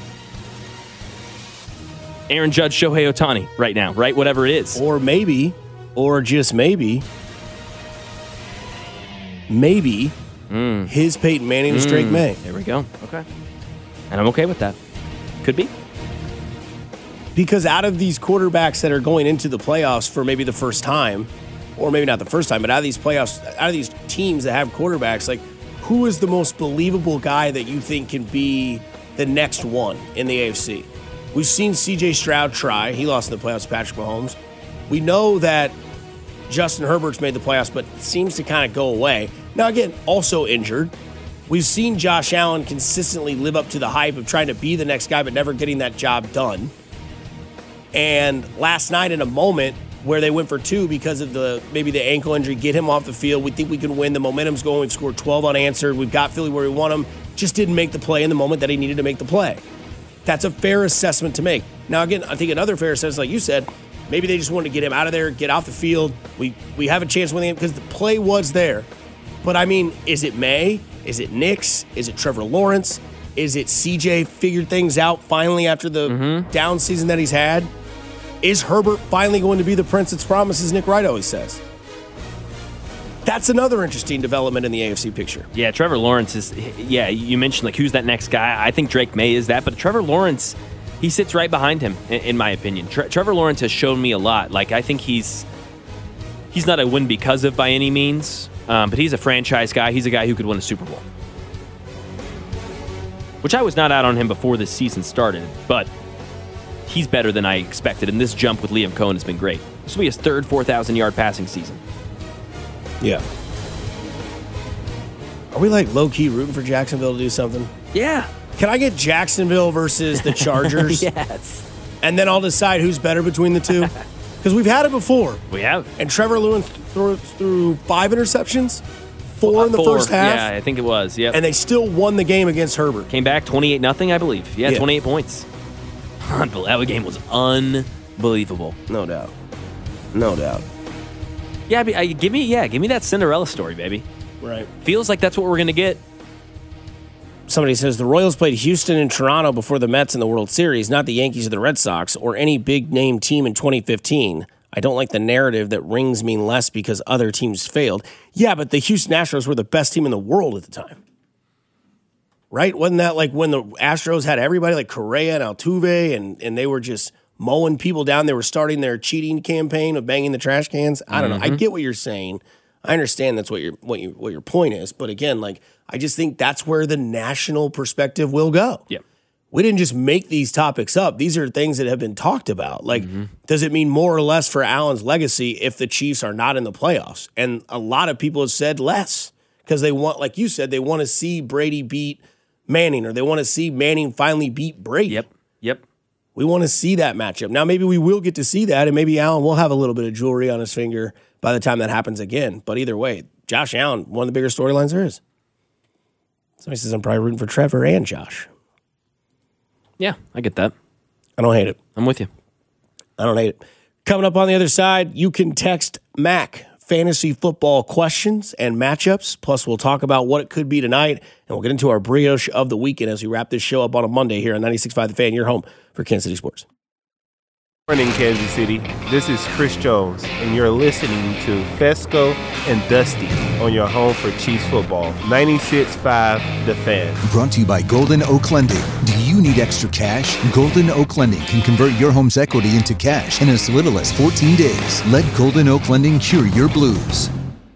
Aaron Judge, Shohei Ohtani right now, right? Whatever it is. Or maybe, or just maybe, maybe mm. his Peyton Manning is mm. Drake May. There we go. Okay. And I'm okay with that. Could be. Because out of these quarterbacks that are going into the playoffs for maybe the first time, or maybe not the first time, but out of these playoffs, out of these teams that have quarterbacks, like, who is the most believable guy that you think can be the next one in the A F C? We've seen C J Stroud try. He lost in the playoffs to Patrick Mahomes. We know that Justin Herbert's made the playoffs, but seems to kind of go away. Now, again, also injured. We've seen Josh Allen consistently live up to the hype of trying to be the next guy, but never getting that job done. And last night, in a moment where they went for two because of the maybe the ankle injury, get him off the field. We think we can win. The momentum's going. We've scored twelve unanswered. We've got Philly where we want him. Just didn't make the play in the moment that he needed to make the play. That's a fair assessment to make. Now, again, I think another fair assessment, like you said, maybe they just wanted to get him out of there, get off the field. We we have a chance winning because the play was there. But, I mean, is it May? Is it Nix? Is it Trevor Lawrence? Is it C J figured things out finally after the mm-hmm. down season that he's had? Is Herbert finally going to be the prince that's promised, as Nick Wright always says? That's another interesting development in the A F C picture. Yeah, Trevor Lawrence is, yeah, you mentioned, like, who's that next guy? I think Drake May is that, but Trevor Lawrence, he sits right behind him, in, in my opinion. Tre- Trevor Lawrence has shown me a lot. Like, I think he's he's not a win because of by any means, um, but he's a franchise guy. He's a guy who could win a Super Bowl. Which I was not out on him before this season started, but he's better than I expected, and this jump with Liam Cohen has been great. This will be his third four thousand yard passing season. Yeah. Are we, like, low-key rooting for Jacksonville to do something? Yeah. Can I get Jacksonville versus the Chargers? Yes. And then I'll decide who's better between the two? Because we've had it before. We have. And Trevor Lawrence threw, threw five interceptions, four uh, in the four. first half. Yeah, I think it was. Yep. And they still won the game against Herbert. Came back twenty-eight nothing, I believe. Yeah, yeah. twenty-eight points. That game was unbelievable. No doubt. No doubt. Yeah, I, give me yeah, give me that Cinderella story, baby. Right. Feels like that's what we're going to get. Somebody says the Royals played Houston and Toronto before the Mets in the World Series, not the Yankees or the Red Sox or any big-name team in twenty fifteen. I don't like the narrative that rings mean less because other teams failed. Yeah, but the Houston Astros were the best team in the world at the time. Right? Wasn't that like when the Astros had everybody like Correa and Altuve and, and they were just mowing people down? They were starting their cheating campaign of banging the trash cans. I don't mm-hmm. know. I get what you're saying. I understand that's what your what you what your point is. But again, like I just think that's where the national perspective will go. Yep. We didn't just make these topics up. These are things that have been talked about. Like, mm-hmm. does it mean more or less for Allen's legacy if the Chiefs are not in the playoffs? And a lot of people have said less because they want, like you said, they want to see Brady beat Manning, or they want to see Manning finally beat Brady. Yep, yep. We want to see that matchup. Now, maybe we will get to see that, and maybe Allen will have a little bit of jewelry on his finger by the time that happens again. But either way, Josh Allen, one of the bigger storylines there is. Somebody says I'm probably rooting for Trevor and Josh. Yeah, I get that. I don't hate it. I'm with you. I don't hate it. Coming up on the other side, you can text Mac fantasy football questions and matchups. Plus, we'll talk about what it could be tonight, and we'll get into our brioche of the weekend as we wrap this show up on a Monday here on ninety-six point five The Fan, your home for Kansas City Sports. Morning, Kansas City. This is Chris Jones, and you're listening to Fesco and Dusty on your home for Chiefs football. ninety-six point five The Fan. Brought to you by Golden Oak Lending. Do you need extra cash? Golden Oak Lending can convert your home's equity into cash in as little as fourteen days. Let Golden Oak Lending cure your blues.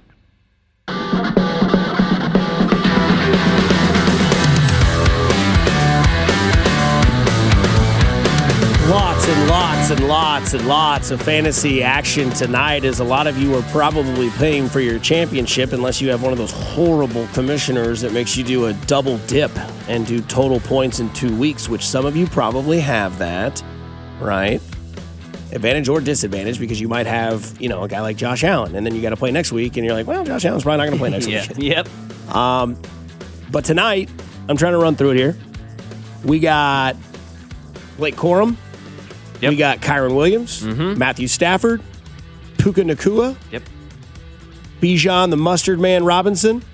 Lots and lots and lots and lots of fantasy action tonight, as a lot of you are probably paying for your championship unless you have one of those horrible commissioners that makes you do a double dip and do total points in two weeks, which some of you probably have that, right? Advantage or disadvantage, because you might have, you know, a guy like Josh Allen, and then you got to play next week, and you're like, well, Josh Allen's probably not going to play next yeah. week. Yep. Um, but tonight, I'm trying to run through it here. We got Blake Corum. Yep. We got Kyron Williams, mm-hmm. Matthew Stafford, Puka Nacua, Yep. Bijan the Mustard Man Robinson.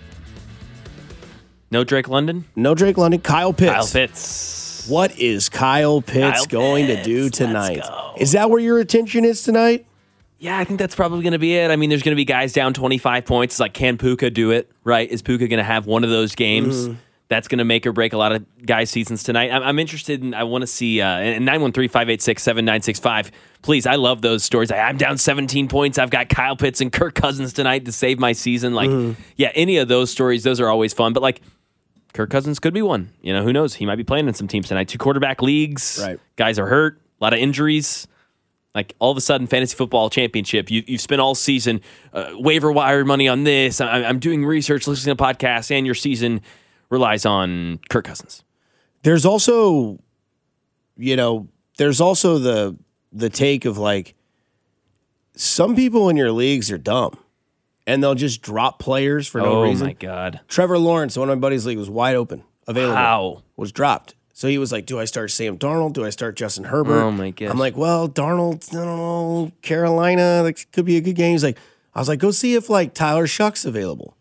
No Drake London. No Drake London. Kyle Pitts. Kyle Pitts. What is Kyle Pitts Kyle going Pitts. to do tonight? Let's go. Is that where your attention is tonight? Yeah, I think that's probably going to be it. I mean, there's going to be guys down twenty-five points. It's like, can Puka do it, right? Is Puka going to have one of those games? Mm. That's going to make or break a lot of guys' seasons tonight. I'm, I'm interested in, I want to see, uh, nine one three, five eight six, seven nine six five. Please, I love those stories. I, I'm down seventeen points. I've got Kyle Pitts and Kirk Cousins tonight to save my season. Like, mm. yeah, any of those stories, those are always fun. But, like, Kirk Cousins could be one. You know, who knows? He might be playing in some teams tonight. Two quarterback leagues. Right. Guys are hurt. A lot of injuries. Like, all of a sudden, fantasy football championship, you, you've spent all season uh, waiver wire money on this. I, I'm doing research, listening to podcasts, and your season relies on Kirk Cousins. There's also, you know, there's also the the take of, like, some people in your leagues are dumb, and they'll just drop players for no oh reason. Oh, my God. Trevor Lawrence, one of my buddies' league, was wide open, available. Wow. Was dropped. So he was like, do I start Sam Darnold? Do I start Justin Herbert? Oh, my gosh. I'm like, well, Darnold, I don't know, Carolina, that could be a good game. He's like, I was like, go see if, like, Tyler Shuck's available.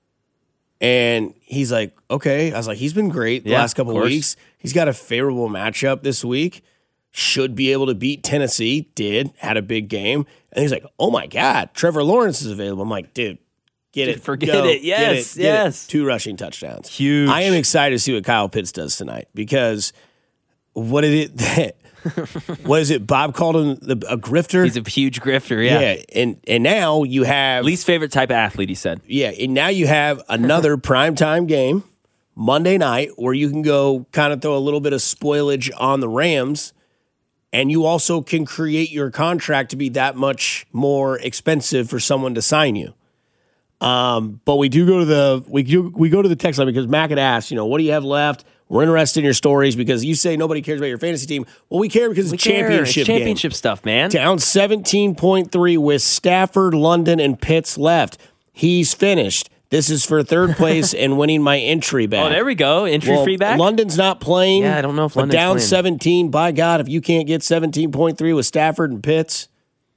And he's like, okay. I was like, he's been great the yeah, last couple of weeks. He's got a favorable matchup this week. Should be able to beat Tennessee. Did. Had a big game. And he's like, oh, my God, Trevor Lawrence is available. I'm like, dude, get dude, it. Forget go, it. Yes, get it, get yes. It. Two rushing touchdowns. Huge. I am excited to see what Kyle Pitts does tonight, because what did it what is it? Bob called him the, a grifter? He's a huge grifter, yeah. Yeah, and, and now you have... Least favorite type of athlete, he said. Yeah, and now you have another primetime game, Monday night, where you can go kind of throw a little bit of spoilage on the Rams, and you also can create your contract to be that much more expensive for someone to sign you. Um, but we do go to the we do we go to the text line, because Mac had asked, you know, what do you have left? We're interested in your stories, because you say nobody cares about your fantasy team. Well, we care because we it's care. championship It's championship game. stuff, man. Down seventeen point three with Stafford, London, and Pitts left. He's finished. This is for third place and winning my entry back. Oh, there we go. Entry well, free back. London's not playing. Yeah, I don't know if but London's down playing. seventeen. By God, if you can't get seventeen point three with Stafford and Pitts,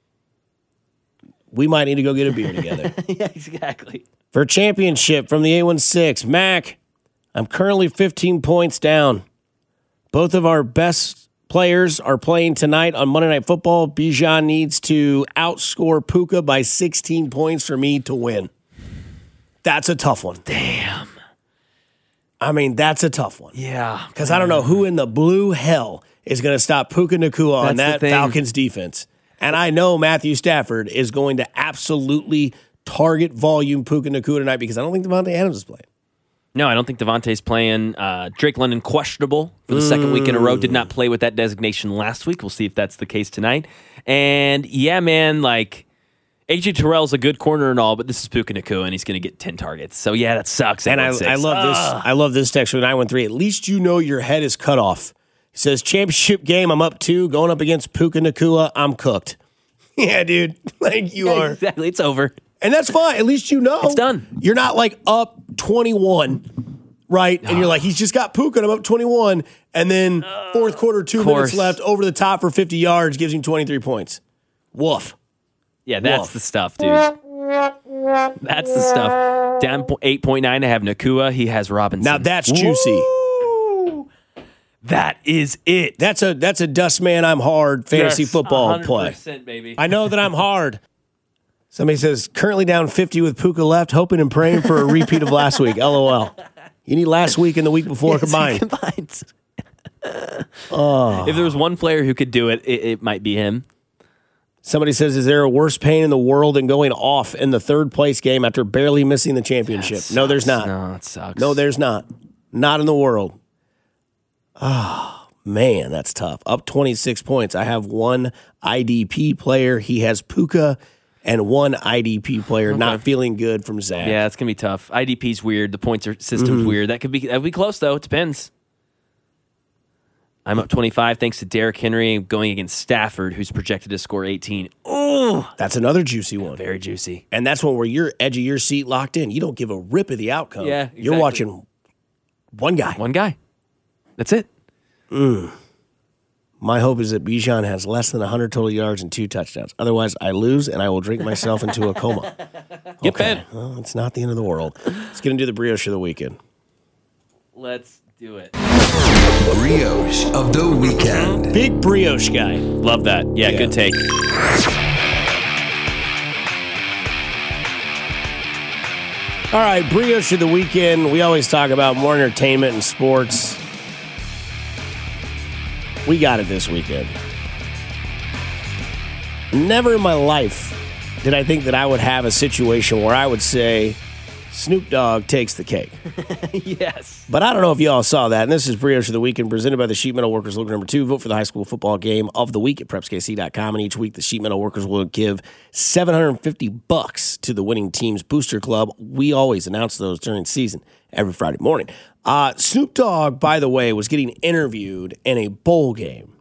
we might need to go get a beer together. Yeah, exactly. For championship from the eight one six, Mac, I'm currently fifteen points down. Both of our best players are playing tonight on Monday Night Football. Bijan needs to outscore Puka by sixteen points for me to win. That's a tough one. Damn. I mean, that's a tough one. Yeah. Because I don't know who in the blue hell is going to stop Puka Nacua on That's that Falcons defense. And I know Matthew Stafford is going to absolutely target volume Puka Nacua tonight, because I don't think Devontae Adams is playing. No, I don't think Devontae's playing. Uh, Drake London questionable for the mm. second week in a row. Did not play with that designation last week. We'll see if that's the case tonight. And yeah, man, like A J Terrell's a good corner and all, but this is Puka Nacua, and he's going to get ten targets. So yeah, that sucks. And I, I love Ugh. this. I love this text from nine one three. At least you know your head is cut off. He says, championship game, I'm up two, going up against Puka Nacua, I'm cooked. Yeah, dude. Like, you yeah, are. Exactly. It's over. And that's fine. At least you know. It's done. You're not like up twenty-one, right? And you're like, he's just got Puka, and I'm up twenty-one. And then fourth quarter, two minutes left, over the top for fifty yards, gives him twenty-three points. Woof. Yeah, that's Woof. the stuff, dude. That's the stuff. Down eight point nine, I have Nakua. He has Robinson. Now that's juicy. Woo! That is it. That's a that's a dust man, I'm hard fantasy Yes, football one hundred play. percent, baby. I know that I'm hard. Somebody says, currently down fifty with Puka left, hoping and praying for a repeat of last week. LOL. You need last week and the week before Yes, combined. combined. Oh. If there was one player who could do it, it, it might be him. Somebody says, is there a worse pain in the world than going off in the third place game after barely missing the championship? No, there's not. No, it sucks. No, there's not. Not in the world. Oh, man, that's tough. Up twenty-six points. I have one I D P player. He has Puka and one I D P player. Okay. Not feeling good from Zach. Yeah, it's going to be tough. I D P's weird. The points are, system's mm-hmm. weird. That could be that'd be close, though. It depends. I'm up twenty-five thanks to Derrick Henry going against Stafford, who's projected to score eighteen. Oh, that's another juicy one. Very juicy. And that's one where you're edge of your seat locked in. You don't give a rip of the outcome. Yeah, exactly. You're watching one guy. One guy. That's it. Mm. My hope is that Bijan has less than one hundred total yards and two touchdowns. Otherwise, I lose and I will drink myself into a coma. Get okay. bent. Well, it's not the end of the world. Let's get into the brioche of the weekend. Let's do it. Brioche of the weekend. Big brioche guy. Love that. Yeah, yeah. Good take. All right, brioche of the weekend. We always talk about more entertainment and sports. We got it this weekend. Never in my life did I think that I would have a situation where I would say Snoop Dogg takes the cake. Yes. But I don't know if you all saw that. And this is Brioche of the Weekend presented by the Sheet Metal Workers. Local number two. Vote for the high school football game of the week at preps k c dot com. And each week, the Sheet Metal Workers will give seven hundred fifty bucks to the winning team's booster club. We always announce those during the season every Friday morning. Uh, Snoop Dogg, by the way, was getting interviewed in a bowl game.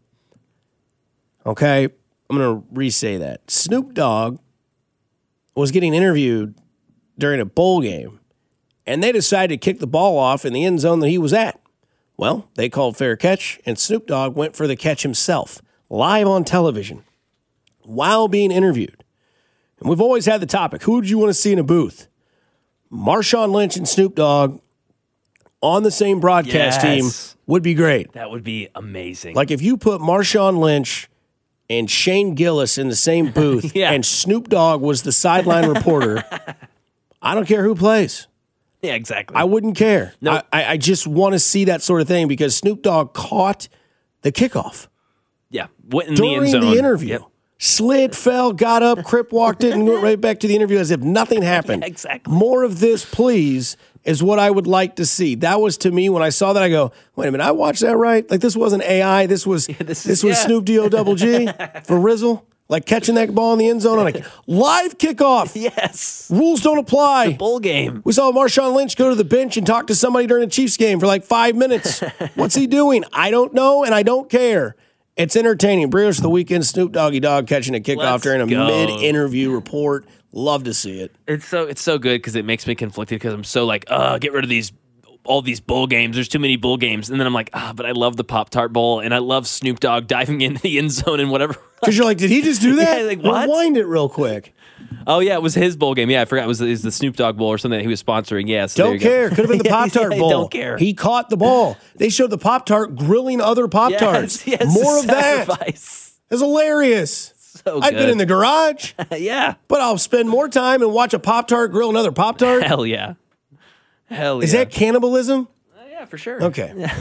Okay? I'm going to re-say that. Snoop Dogg was getting interviewed during a bowl game, and they decided to kick the ball off in the end zone that he was at. Well, they called fair catch, and Snoop Dogg went for the catch himself, live on television, while being interviewed. And we've always had the topic, who would you want to see in a booth? Marshawn Lynch and Snoop Dogg on the same broadcast yes. team would be great. That would be amazing. Like if you put Marshawn Lynch and Shane Gillis in the same booth, yeah. and Snoop Dogg was the sideline reporter, I don't care who plays. Yeah, exactly. I wouldn't care. Nope. I, I just want to see that sort of thing because Snoop Dogg caught the kickoff. Yeah, went in during the end zone. the interview. Yep. Slid, fell, got up, Crip walked in, and went right back to the interview as if nothing happened. Yeah, exactly. More of this, please, is what I would like to see. That was, to me, when I saw that, I go, wait a minute, I watched that right? Like, this wasn't A I. This was yeah, this, this is, was yeah. Snoop D O double G for Rizzle. Like catching that ball in the end zone on a live kickoff. Yes. Rules don't apply. The bowl game. We saw Marshawn Lynch go to the bench and talk to somebody during a Chiefs game for like five minutes. What's he doing? I don't know, and I don't care. It's entertaining. Brioche of the weekend, Snoop Doggy Dogg catching a kickoff Let's during a go. mid-interview report. Love to see it. It's so it's so good because it makes me conflicted because I'm so like, uh, get rid of these all these bowl games. There's too many bowl games. And then I'm like, ah, but I love the Pop-Tart Bowl, and I love Snoop Dogg diving into the end zone and whatever. Because you're like, did he just do that? Yeah, like, what? Rewind it real quick. Oh, yeah, it was his bowl game. Yeah, I forgot. It was, it was the Snoop Dogg Bowl or something that he was sponsoring. Yeah, so don't care. Could have been the Pop-Tart yeah, Bowl. Don't care. He caught the ball. They showed the Pop-Tart grilling other Pop-Tarts. Yes, yes, More of sacrifice. that. It's hilarious. So I've good. been in the garage. Yeah. But I'll spend more time and watch a Pop-Tart grill another Pop-Tart. Hell yeah. Hell yeah. Is that cannibalism? Uh, yeah, for sure. Okay.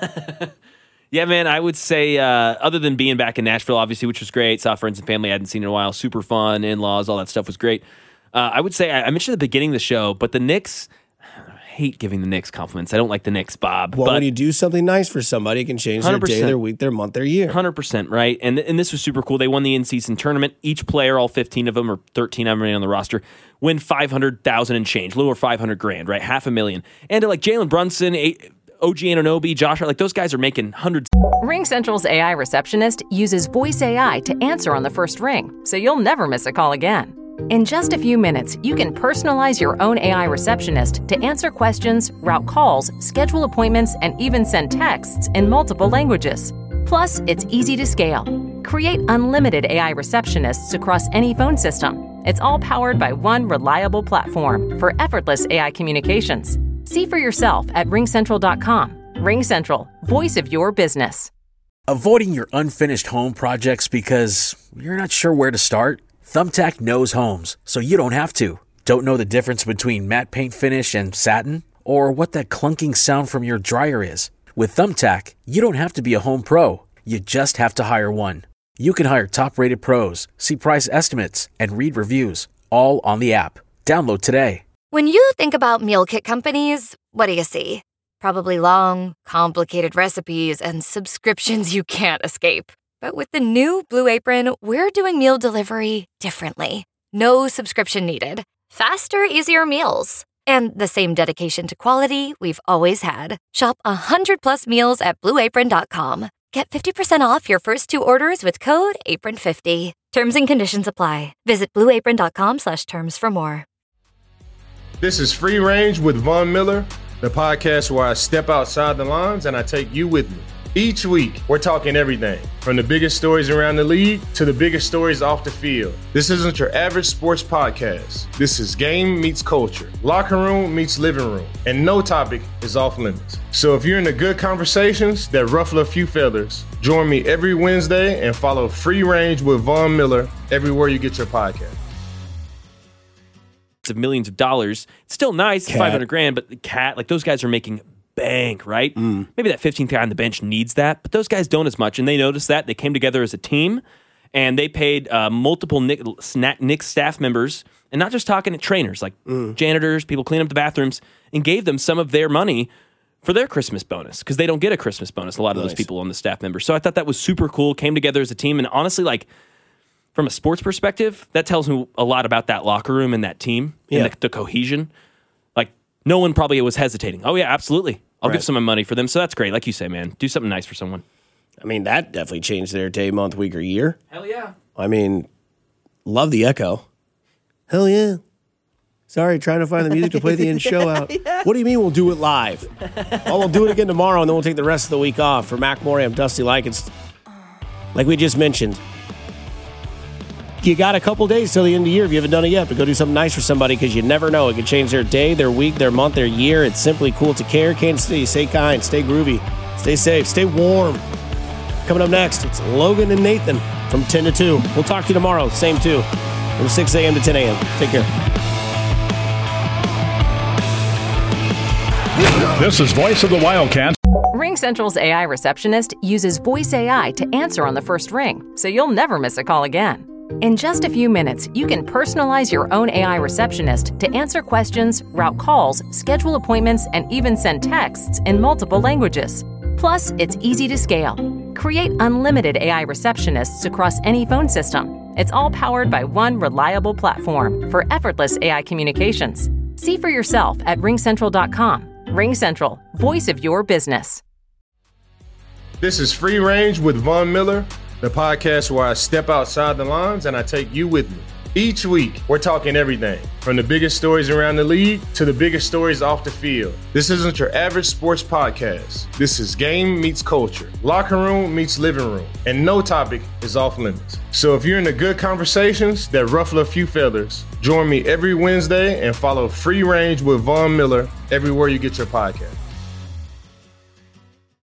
Yeah, man, I would say, uh, other than being back in Nashville, obviously, which was great, saw friends and family I hadn't seen in a while, super fun, in-laws, all that stuff was great. Uh, I would say, I, I mentioned at the beginning of the show, but the Knicks, I hate giving the Knicks compliments. I don't like the Knicks, Bob. Well, but when you do something nice for somebody, it can change their day, their week, their month, their year. one hundred percent, right? And and this was super cool. They won the in-season tournament. Each player, all fifteen of them, or thirteen of them on the roster, win five hundred thousand and change, a little over five hundred grand, right? Half a million. And to like Jalen Brunson, eight, O G Anunoby, Josh, like those guys are making hundreds. RingCentral's A I receptionist uses voice A I to answer on the first ring, so you'll never miss a call again. In just a few minutes, you can personalize your own A I receptionist to answer questions, route calls, schedule appointments, and even send texts in multiple languages. Plus, it's easy to scale. Create unlimited A I receptionists across any phone system. It's all powered by one reliable platform for effortless A I communications. See for yourself at ring central dot com. RingCentral, voice of your business. Avoiding your unfinished home projects because you're not sure where to start? Thumbtack knows homes, so you don't have to. Don't know the difference between matte paint finish and satin? Or what that clunking sound from your dryer is? With Thumbtack, you don't have to be a home pro. You just have to hire one. You can hire top-rated pros, see price estimates, and read reviews, all on the app. Download today. When you think about meal kit companies, what do you see? Probably long, complicated recipes and subscriptions you can't escape. But with the new Blue Apron, we're doing meal delivery differently. No subscription needed. Faster, easier meals. And the same dedication to quality we've always had. Shop one hundred plus meals at blue apron dot com. Get fifty percent off your first two orders with code apron fifty. Terms and conditions apply. Visit blue apron dot com slash terms for more. This is Free Range with Von Miller, the podcast where I step outside the lines and I take you with me. Each week, we're talking everything from the biggest stories around the league to the biggest stories off the field. This isn't your average sports podcast. This is game meets culture, locker room meets living room, and no topic is off limits. So if you're into good conversations that ruffle a few feathers, join me every Wednesday and follow Free Range with Von Miller everywhere you get your podcast. Of millions of dollars. It's still nice, Cat. five hundred grand, but the Cat, like those guys are making bank, right? Mm. Maybe that fifteenth guy on the bench needs that, but those guys don't as much, and they noticed that. They came together as a team, and they paid uh, multiple Nick, Knicks staff members, and not just talking to trainers, like mm. janitors, people clean up the bathrooms, and gave them some of their money for their Christmas bonus, because they don't get a Christmas bonus, a lot of nice. Those people on the staff members. So I thought that was super cool, came together as a team, and honestly, like, from a sports perspective, that tells me a lot about that locker room and that team yeah. and the, the cohesion. Like, no one probably was hesitating. Oh, yeah, absolutely. I'll right. give some of my money for them. So that's great. Like you say, man, do something nice for someone. I mean, that definitely changed their day, month, week, or year. Hell yeah. I mean, love the echo. Hell yeah. Sorry, trying to find the music to play the end show out. yeah. What do you mean we'll do it live? Oh, we'll do it again tomorrow, and then we'll take the rest of the week off. For Mac Morey, I'm Dusty Likens. Like we just mentioned, you got a couple days till the end of the year if you haven't done it yet, but go do something nice for somebody because you never know. It could change their day, their week, their month, their year. It's simply cool to care. Kansas City, stay kind, stay groovy, stay safe, stay warm. Coming up next, it's Logan and Nathan from ten to two. We'll talk to you tomorrow, same two, from six a.m. to ten a.m. Take care. This is Voice of the Wildcats. RingCentral's A I receptionist uses voice A I to answer on the first ring, so you'll never miss a call again. In just a few minutes, you can personalize your own A I receptionist to answer questions, route calls, schedule appointments, and even send texts in multiple languages. Plus, it's easy to scale. Create unlimited A I receptionists across any phone system. It's all powered by one reliable platform for effortless A I communications. See for yourself at ring central dot com. RingCentral, voice of your business. This is Free Range with Von Miller, the podcast where I step outside the lines and I take you with me. Each week, we're talking everything from the biggest stories around the league to the biggest stories off the field. This isn't your average sports podcast. This is game meets culture, locker room meets living room, and no topic is off limits. So if you're into good conversations that ruffle a few feathers, join me every Wednesday and follow Free Range with Von Miller everywhere you get your podcast.